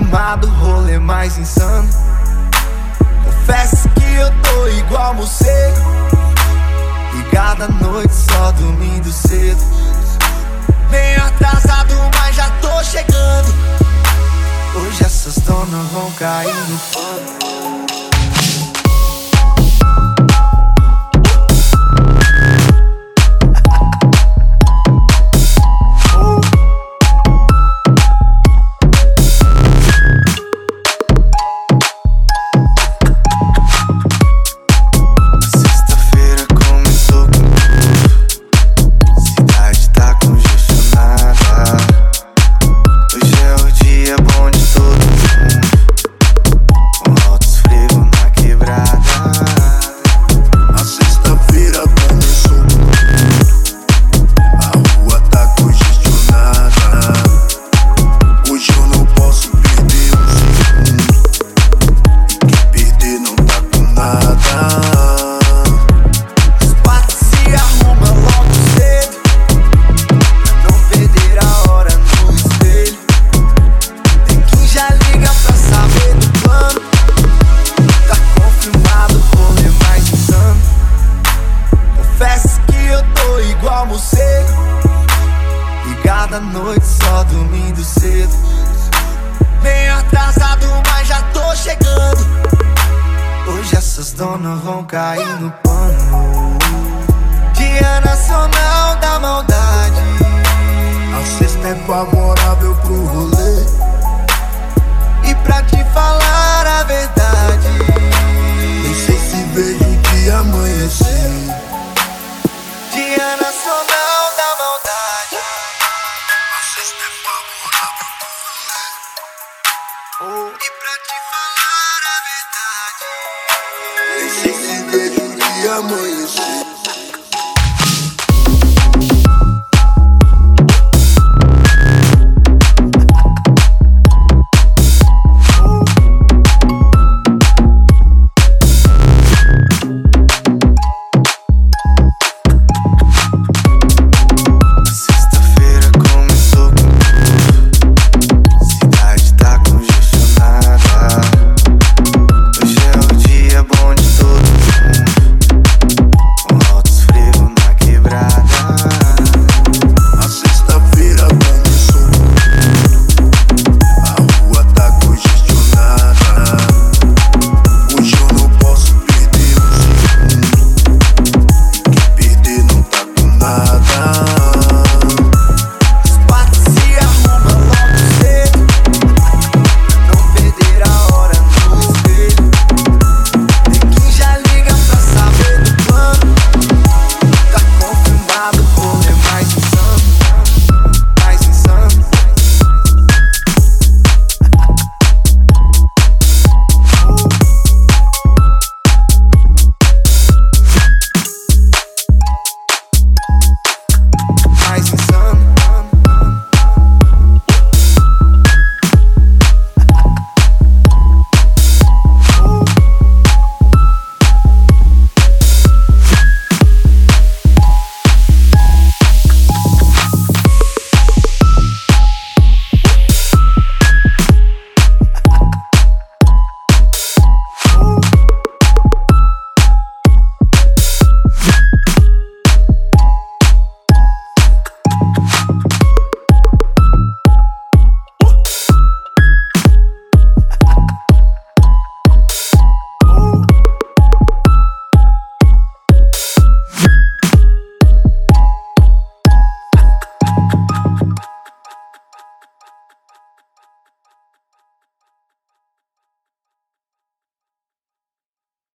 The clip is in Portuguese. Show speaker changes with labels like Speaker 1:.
Speaker 1: confirmado, rolê mais insano. Confesso que eu tô igual morcego, ligado à noite, só dormindo cedo. Meio atrasado, mas já tô chegando. Hoje essas donas vão cair no pano. Ligado à noite, só dormindo cedo. Meio atrasado, mas já tô chegando. Hoje essas donas vão cair no pano. Dia Nacional da Maldade.
Speaker 2: A sexta é favorável pro rolê.
Speaker 1: E pra te falar a verdade,
Speaker 2: nem sei se vejo o dia amanhecer.
Speaker 1: Dia Nacional da Maldade.
Speaker 2: A sexta é favorável pro rolê.
Speaker 1: E pra te falar a verdade,
Speaker 2: nem sei se vejo o dia amanhecer.